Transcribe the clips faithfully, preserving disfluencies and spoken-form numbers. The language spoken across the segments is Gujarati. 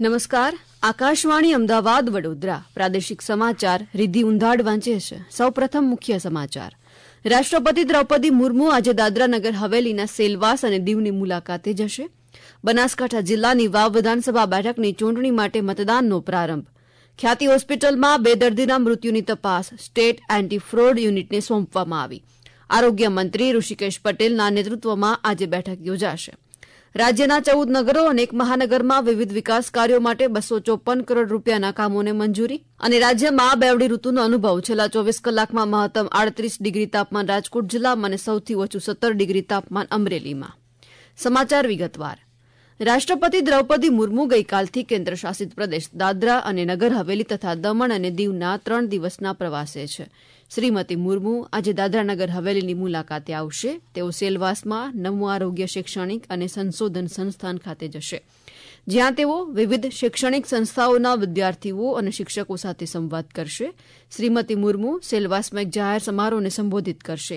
નમસ્કાર. આકાશવાણી અમદાવાદ વડોદરા પ્રાદેશિક સમાચાર રિદ્ધિ ઉંધાડ વાંચે છે. સૌપ્રથમ મુખ્ય સમાચાર. રાષ્ટ્રપતિ દ્રૌપદી મુર્મુ આજે દાદરા નગર હવેલીના સેલવાસ અને દીવની મુલાકાતે જશે. બનાસકાંઠા જિલ્લાની વાવ વિધાનસભા બેઠકની ચૂંટણી માટે મતદાનનો પ્રારંભ. ખ્યાતિ હોસ્પિટલમાં બે દર્દીના મૃત્યુની તપાસ સ્ટેટ એન્ટી ફ્રોડ યુનિટને સોંપવામાં આવી. આરોગ્ય મંત્રી ઋષિકેશ પટેલના નેતૃત્વમાં આજે બેઠક યોજાશે. રાજ્યના ચૌદ નગરો અને એક મહાનગરમાં વિવિધ વિકાસ કાર્યો માટે બસો ચોપન કરોડ રૂપિયાના કામોને મંજૂરી. અને રાજ્યમાં બેવડી ઋતુનો અનુભવ. છેલ્લા ચોવીસ કલાકમાં મહત્તમ આડત્રીસ ડિગ્રી તાપમાન રાજકોટ જિલ્લામાં અને સૌથી ઓછું સત્તર ડિગ્રી તાપમાન અમરેલીમાં. સમાચાર વિગતવાર. રાષ્ટ્રપતિ દ્રૌપદી મુર્મુ ગઈકાલથી કેન્દ્ર શાસિત પ્રદેશ દાદરા અને નગર હવેલી તથા દમણ અને દીવના ત્રણ દિવસના પ્રવાસે છે. શ્રીમતી મુર્મુ આજે દાદરા નગર હવેલીની મુલાકાતે આવશે. તેઓ સેલવાસમાં નમો આરોગ્ય શૈક્ષણિક અને સંશોધન સંસ્થાન ખાતે જશે, જ્યાં તેઓ વિવિધ શૈક્ષણિક સંસ્થાઓના વિદ્યાર્થીઓ અને શિક્ષકો સાથે સંવાદ કરશે. શ્રીમતી મુર્મુ સેલવાસમાં એક જાહેર સમારોહને સંબોધિત કરશે.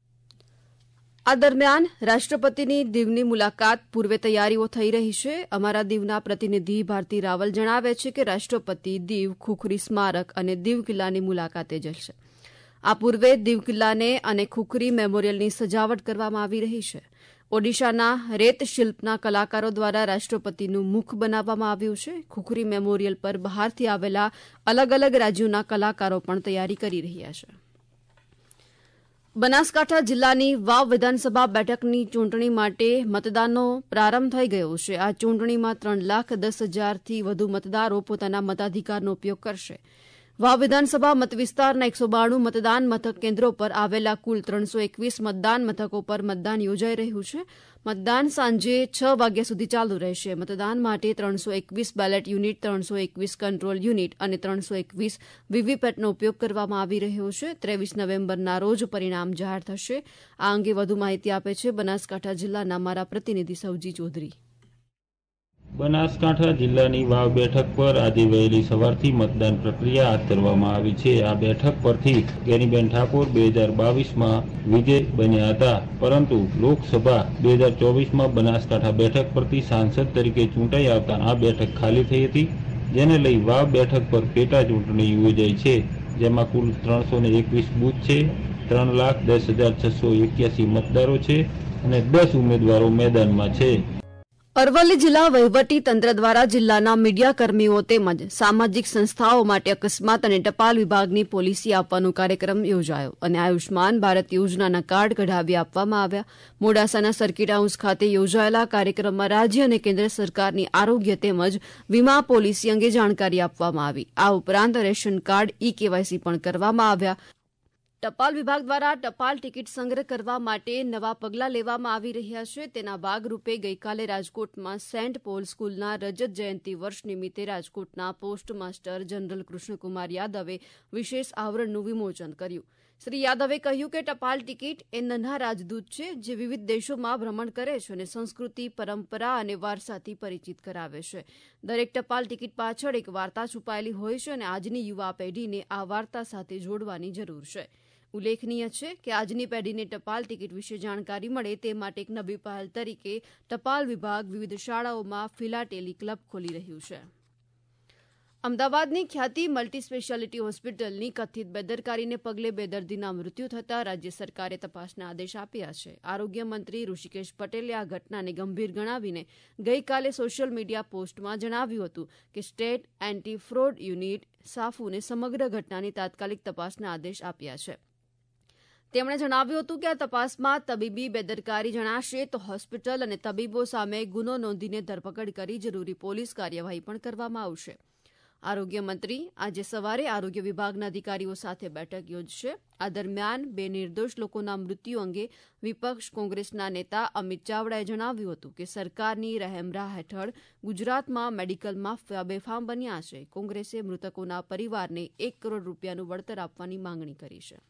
આ દરમિયાન રાષ્ટ્રપતિની દીવની મુલાકાત પૂર્વે તૈયારીઓ થઈ રહી છે. અમારા દીવના પ્રતિનિધિ ભારતી રાવલ જણાવે છે કે રાષ્ટ્રપતિ દીવ ખુખરી સ્મારક અને દીવ કિલ્લાની મુલાકાતે જશે. આ પૂર્વે દીવ કિલ્લાને અને ખુખરી મેમોરિયલની સજાવટ કરવામાં આવી રહી છે. ઓડિશાના રેત શિલ્પના કલાકારો દ્વારા રાષ્ટ્રપતિનું મુખ બનાવવામાં આવ્યું છે. ખુખરી મેમોરિયલ પર બહારથી આવેલા અલગ અલગ રાજ્યોના કલાકારો પણ તૈયારી કરી રહ્યા છે. બનાસકાંઠા જિલ્લાની વાવ વિધાનસભા બેઠકની ચૂંટણી માટે મતદાનનો પ્રારંભ થઈ ગયો છે. આ ચૂંટણીમાં ત્રણ લાખ દસ હજારથી વધુ મતદારો પોતાના મતાધિકારનો ઉપયોગ કરશે. વાવ વિધાનસભા મતવિસ્તારના એકસો બાણું મતદાન મથક કેન્દ્રો પર આવેલા કુલ ત્રણસો એકવીસ મતદાન મથકો પર મતદાન યોજાઈ રહ્યું છે. મતદાન સાંજે છ વાગ્યા સુધી ચાલુ રહેશે. મતદાન માટે ત્રણસો એકવીસ બેલેટ યુનિટ, ત્રણસો એકવીસ કંટ્રોલ યુનિટ અને ત્રણસો એકવીસ વીવીપેટનો ઉપયોગ કરવામાં આવી રહ્યો છે. ત્રેવીસ નવેમ્બરના રોજ પરિણામ જાહેર થશે. આ અંગે વધુ માહિતી આપે છે બનાસકાંઠા જિલ્લાના અમારા પ્રતિનિધિ સૌજી ચૌધરી. બનાસકાંઠા જિલ્લાની વાવ બેઠક પર આજે વહેલી સવારથી મતદાન પ્રક્રિયા હાથ ધરવામાં આવી છે. આ બેઠક પરથી ગેનીબેન ઠાકોર બે હજાર બાવીસમાં વિજય બન્યા હતા, પરંતુ લોકસભા બે હજાર ચોવીસમાં બનાસકાંઠા બેઠક પરથી સાંસદ તરીકે ચૂંટાઈ આવતા આ બેઠક ખાલી થઈ હતી, જેને લઈ વાવ બેઠક પર પેટા ચૂંટણી યોજાઈ છે, જેમાં કુલ ત્રણસો ને એકવીસ બૂથ છે, ત્રણ લાખ દસ હજાર છસો એક્યાસી મતદારો છે અને દસ ઉમેદવારો મેદાનમાં છે. અરવલ્લી જિલ્લા વહીવટી તંત્ર દ્વારા જિલ્લાના મીડિયા કર્મીઓ તેમજ સામાજિક સંસ્થાઓ માટે અકસ્માત અને ટપાલ વિભાગની પોલિસી આપવાનો કાર્યક્રમ યોજાયો અને આયુષ્માન ભારત યોજનાના કાર્ડ કઢાવી આપવામાં આવ્યા. મોડાસાના સર્કિટ હાઉસ ખાતે યોજાયેલા કાર્યક્રમમાં રાજ્ય અને કેન્દ્ર સરકારની આરોગ્ય તેમજ વીમા પોલિસી અંગે જાણકારી આપવામાં આવી. આ ઉપરાંત રેશન કાર્ડ ઈ કેવાયસી પણ કરવામાં આવ્યા. ટપાલ વિભાગ દ્વારા ટપાલ ટિકિટ સંગ્રહ કરવા માટે નવા પગલાં લેવામાં આવી રહ્યા છે. તેના ભાગરૂપે ગઈકાલે રાજકોટમાં સેન્ટ પોલ સ્કૂલના રજત જયંતિ વર્ષ નિમિત્તે રાજકોટના પોસ્ટ માસ્ટર જનરલ કૃષ્ણકુમાર યાદવે વિશેષ આવરણનું વિમોચન કર્યું. શ્રી યાદવે કહ્યું કે ટપાલ ટિકિટ એ નન્હા રાજદૂત છે, જે વિવિધ દેશોમાં ભ્રમણ કરે છે અને સંસ્કૃતિ, પરંપરા અને વારસાથી પરિચિત કરાવે છે. દરેક ટપાલ ટિકિટ પાછળ એક વાર્તા છુપાયેલી હોય છે અને આજની યુવા પેઢીને આ વાર્તા સાથે જોડવાની જરૂર છે. ઉલ્લેખનીય છે કે આજની પેઢીને ટપાલ ટિકિટ વિશે જાણકારી મળે તે માટે એક નવી પહેલ તરીકે ટપાલ વિભાગ વિવિધ શાળાઓમાં ફિલાટેલી ક્લબ ખોલી રહ્યું છે. અમદાવાદની ખ્યાતિ મલ્ટી સ્પેશિયાલિટી હોસ્પિટલની કથિત બેદરકારીને પગલે બે દર્દીના મૃત્યુ થતાં રાજ્ય સરકારે તપાસના આદેશ આપ્યા છે. આરોગ્ય મંત્રી ઋષિકેશ પટેલે આ ઘટનાને ગંભીર ગણાવીને ગઈકાલે સોશિયલ મીડિયા પોસ્ટમાં જણાવ્યું હતું કે સ્ટેટ એન્ટી ફ્રોડ યુનિટ સાફુને સમગ્ર ઘટનાની તાત્કાલિક તપાસના આદેશ આપ્યા છે. તેમણે જણાવ્યું હતું કે આ તપાસમાં તબીબી બેદરકારી જણાશે તો હોસ્પિટલ અને તબીબો સામે ગુનો નોંધીને ધરપકડ કરી જરૂરી પોલીસ કાર્યવાહી પણ કરવામાં આવશે. આરોગ્ય મંત્રી આજે સવારે આરોગ્ય વિભાગના અધિકારીઓ સાથે બેઠક યોજશે. આ દરમિયાન બે નિર્દોષ લોકોના મૃત્યુ અંગે વિપક્ષ કોંગ્રેસના નેતા અમિત ચાવડાએ જણાવ્યું હતું કે સરકારની રહેમરાહ હેઠળ ગુજરાતમાં મેડિકલ માફિયા બેફામ બન્યા છે. કોંગ્રેસે મૃતકોના પરિવારને એક કરોડ રૂપિયાનું વળતર આપવાની માંગણી કરી છે.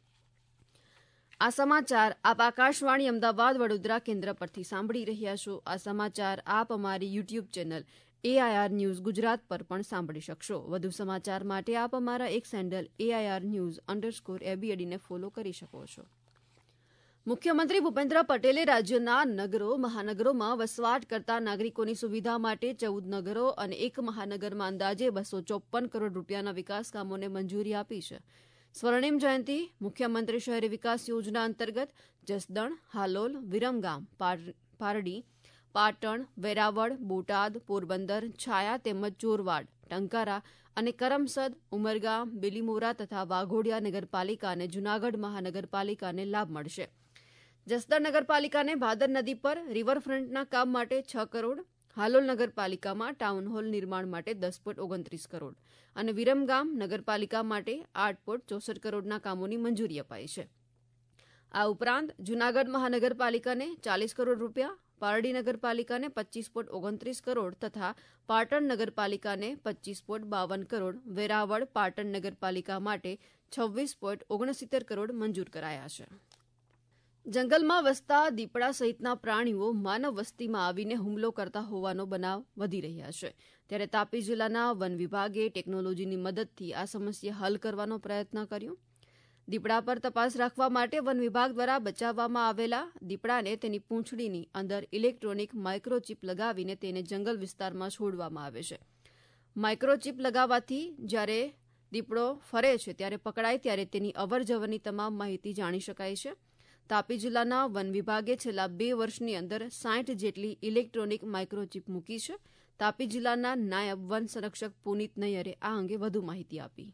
આ સમાચાર આપ આકાશવાણી અમદાવાદ વડોદરા કેન્દ્ર પરથી સાંભળી રહ્યા છો. આ સમાચાર આપ અમારી YouTube channel AIR news Gujarat પર પણ સાંભળી શકશો. વધુ સમાચાર માટે આપ અમારા એક સેન્ડલ એઆઈઆર ન્યૂઝ અંડરસ્કોર એબીએડીને ફોલો કરી શકો છો. મુખ્યમંત્રી ભૂપેન્દ્ર પટેલે રાજ્યના નગરો મહાનગરોમાં વસવાટ કરતા નાગરિકોની સુવિધા માટે ચૌદ નગરો અને એક મહાનગરમાં અંદાજે બસો ચોપન કરોડ રૂપિયાના વિકાસ કામોને મંજૂરી આપી છે. સ્વર્ણિમ જયંતિ મુખ્યમંત્રી શહેરી વિકાસ યોજના અંતર્ગત જસદણ, હાલોલ, વિરમગામ, પારડી, પાટણ, વેરાવળ, બોટાદ, પોરબંદર, છાયા તેમજ ચોરવાડ, ટંકારા અને કરમસદ, ઉમરગામ, બિલીમોરા તથા વાઘોડિયા નગરપાલિકા અને જૂનાગઢ મહાનગરપાલિકાને લાભ મળશે. જસદણ નગરપાલિકાને ભાદર નદી પર રિવરફ્રન્ટના કામ માટે છ કરોડ, હાલોલ નગરપાલિકામાં ટાઉન હોલ નિર્માણ માટે દસ પોઈન્ટ ઓગણત્રીસ કરોડ અને વિરમગામ નગરપાલિકા માટે આઠ પોઈન્ટ ચોસઠ કરોડના કામોની મંજૂરી અપાઈ છે. આ ઉપરાંત જૂનાગઢ મહાનગરપાલિકાને ચાલીસ કરોડ રૂપિયા, પારડી નગરપાલિકાને પચીસ પોઈન્ટ ઓગણત્રીસ કરોડ તથા પાટણ નગરપાલિકાને પચીસ પોઈન્ટ બાવન કરોડ, વેરાવળ પાટણ નગરપાલિકા માટે છવ્વીસ પોઈન્ટ ઓગણસિત્તેર કરોડ મંજૂર કરાયા છે. જંગલમાં વસતા દીપડા સહિતના પ્રાણીઓ માનવ વસ્તીમાં આવીને હુમલો કરતા હોવાનો બનાવ વધી રહ્યા છે. ત્યારે તાપી જિલ્લાના વન વિભાગે ટેકનોલોજીની મદદથી આ સમસ્યા હલ કરવાનો પ્રયત્ન કર્યો. દીપડા પર તપાસ રાખવા માટે વન વિભાગ દ્વારા બચાવવામાં આવેલા દીપડાને તેની પૂંછડીની અંદર ઇલેક્ટ્રોનિક માઇક્રોચીપ લગાવીને તેને જંગલ વિસ્તારમાં છોડવામાં આવે છે. માઇક્રોચીપ લગાવવાથી જ્યારે દીપડો ફરે છે ત્યારે પકડાય ત્યારે તેની અવરજવરની તમામ માહિતી જાણી શકાય છે. તાપી જિલ્લાના વન વિભાગે છેલ્લા બે વર્ષની અંદર સાઠ જેટલી ઇલેક્ટ્રોનિક માઇક્રોચીપ મૂકી છે. તાપી જિલ્લાના નાયબ વન સંરક્ષક પુનિત નૈયરે આ અંગે વધુ માહિતી આપી.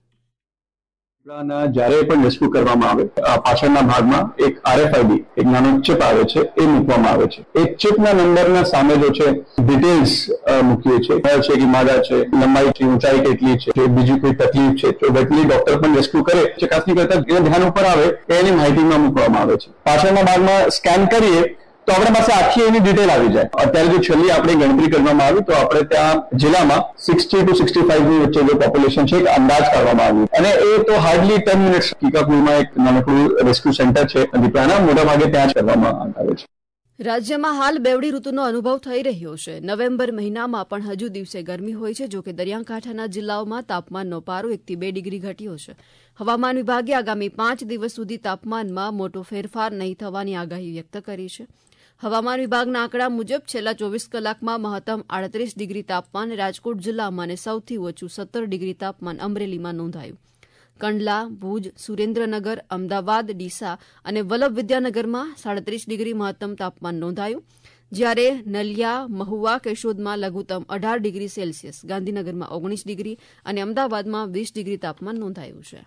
જ્યારે પણ રેસ્ક્યુ કરવામાં આવે પાછળના ભાગમાં એક આરએફઆઈડી એક નાનો ચિપ આવે છે એ મૂકવામાં આવે છે. એ ચિપના નંબરના સામે જો છે ડિટેલ્સ મૂકીએ છીએ છે કે માદા છે, લંબાઈ છે, ઊંચાઈ કેટલી છે, બીજી કોઈ તકલીફ છે તો વેટનરી ડોક્ટર પણ રેસ્ક્યુ કરે ચકાસણી કરતા એને ધ્યાન ઉપર આવે એની માહિતીમાં મૂકવામાં આવે છે. પાછળના ભાગમાં સ્કેન કરીએ તો આપણા પાસે આખી એની ડિટેલ આવી જાય. અત્યારે જો છેલ્લી આપણે ગણતરી કરવામાં આવી તો આપણે ત્યાં જિલ્લામાં સિક્સટી ટુ સિક્સટી ફાઈવ ની વચ્ચે જે પોપ્યુલેશન છે એક અંદાજ કાઢવામાં આવ્યું અને એ તો હાર્ડલી ટેન મિનિટ્સ કીકાપુરમાં એક નાનકડું રેસ્ક્યુ સેન્ટર છે દીપડાના મોટા ભાગે ત્યાં જ કરવામાં આવે છે. રાજ્યમાં હાલ બેવડી ઋતુનો અનુભવ થઈ રહ્યો છે. નવેમ્બર મહિનામાં પણ હજુ દિવસે ગરમી હોય છે. જોકે દરિયાકાંઠાના જિલ્લાઓમાં તાપમાનનો પારો એકથી બે ડિગ્રી ઘટ્યો છે. હવામાન વિભાગે આગામી પાંચ દિવસ સુધી તાપમાનમાં મોટો ફેરફાર નહીં થવાની આગાહી વ્યક્ત કરી છે. હવામાન વિભાગના આંકડા મુજબ છેલ્લા ચોવીસ કલાકમાં મહત્તમ આડત્રીસ ડિગ્રી તાપમાન રાજકોટ જિલ્લામાં અને સૌથી ઓછું સત્તર ડિગ્રી તાપમાન અમરેલીમાં નોંધાયું. કંડલા, ભુજ, સુરેન્દ્રનગર, અમદાવાદ, ડીસા અને વલ્લભ વિદ્યાનગરમાં સાડત્રીસ ડિગ્રી મહત્તમ તાપમાન નોંધાયું. જ્યારે નલિયા, મહુવા, કેશોદમાં લઘુત્તમ અઢાર ડિગ્રી સેલ્સિયસ, ગાંધીનગરમાં ઓગણીસ ડિગ્રી અને અમદાવાદમાં વીસ ડિગ્રી તાપમાન નોંધાયું છે.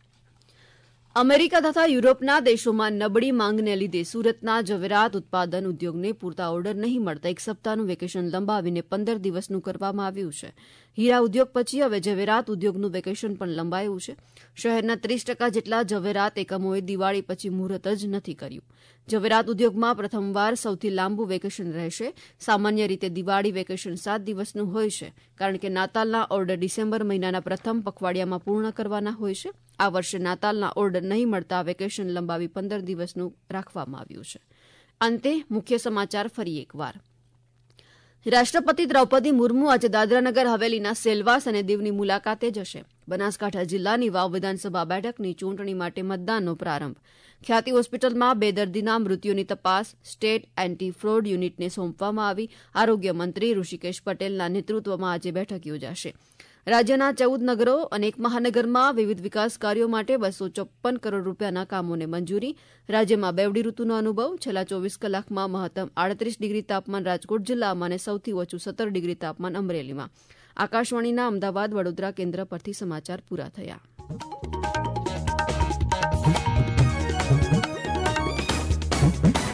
અમેરિકા તથા યુરોપના દેશોમાં નબળી માંગને લીધે સુરતના ઝવેરાત ઉત્પાદન ઉદ્યોગને પૂરતા ઓર્ડર નહીં મળતા એક સપ્તાહનું વેકેશન લંબાવીને પંદર દિવસનું કરવામાં આવ્યું છે. હીરા ઉદ્યોગ પછી હવે ઝવેરાત ઉદ્યોગનું વેકેશન પણ લંબાયું છે. શહેરના ત્રીસ ટકા જેટલા ઝવેરાત એકમોએ દિવાળી પછી મુહૂર્ત જ નથી કર્યું. ઝવેરાત ઉદ્યોગમાં પ્રથમવાર સૌથી લાંબુ વેકેશન રહેશે. સામાન્ય રીતે દિવાળી વેકેશન સાત દિવસનું હોય છે કારણ કે નાતાલના ઓર્ડર ડિસેમ્બર મહિનાના પ્રથમ પખવાડિયામાં પૂર્ણ કરવાના હોય છે. આ વર્ષે નાતાલના ઓર્ડર નહીં મળતા વેકેશન લંબાવી પંદર દિવસનું રાખવામાં આવ્યું છે. અંતે મુખ્ય સમાચાર ફરી એકવાર. રાષ્ટ્રપતિ દ્રૌપદી મુર્મુ આજે દાદરાનગર હવેલીના સેલવાસ અને દીવની મુલાકાતે જશે. બનાસકાંઠા જિલ્લાની વાવ વિધાનસભા બેઠકની ચૂંટણી માટે મતદાનનો પ્રારંભ. ખ્યાતિ હોસ્પિટલમાં બે દર્દીના મૃત્યુની તપાસ સ્ટેટ એન્ટી ફ્રોડ યુનિટને સોંપવામાં આવી. આરોગ્ય મંત્રી ઋષિકેશ પટેલના નેતૃત્વમાં આજે બેઠક યોજાશે. રાજ્યના ચૌદ નગરો અને એક મહાનગરમાં વિવિધ વિકાસ કાર્યો માટે બસો ચોપન કરોડ રૂપિયાના કામોને મંજૂરી. રાજ્યમાં બેવડી ઋતુનો અનુભવ. છેલ્લા ચોવીસ કલાકમાં મહત્તમ આડત્રીસ ડિગ્રી તાપમાન રાજકોટ જિલ્લામાં અને સૌથી ઓછું સત્તર ડિગ્રી તાપમાન અમરેલીમાં. આકાશવાણીના અમદાવાદ વડોદરા કેન્દ્ર પરથી સમાચાર પૂરા થયા.